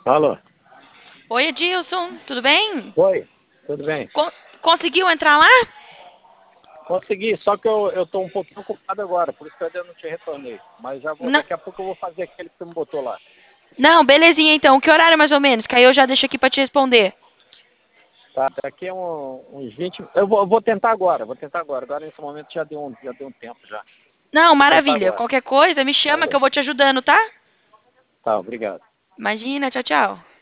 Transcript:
Alô? Oi, Edilson, tudo bem? Oi, tudo bem? Con- Conseguiu entrar lá? Consegui, só que eu tô um pouquinho ocupado agora, por isso que eu ainda não te retornei. Mas já vou, Não, daqui a pouco eu vou fazer aquele que você me botou lá. não, belezinha então. Que horário mais ou menos? Que aí eu já deixo aqui pra te responder. Tá, daqui a uns 20. Eu vou tentar agora, vou tentar agora. Agora nesse momento já deu um tempo já. Não, Vou tentar maravilha. agora. Qualquer coisa, me chama que eu vou te ajudando, tá? Tá, obrigado. Imagina, tchau, tchau.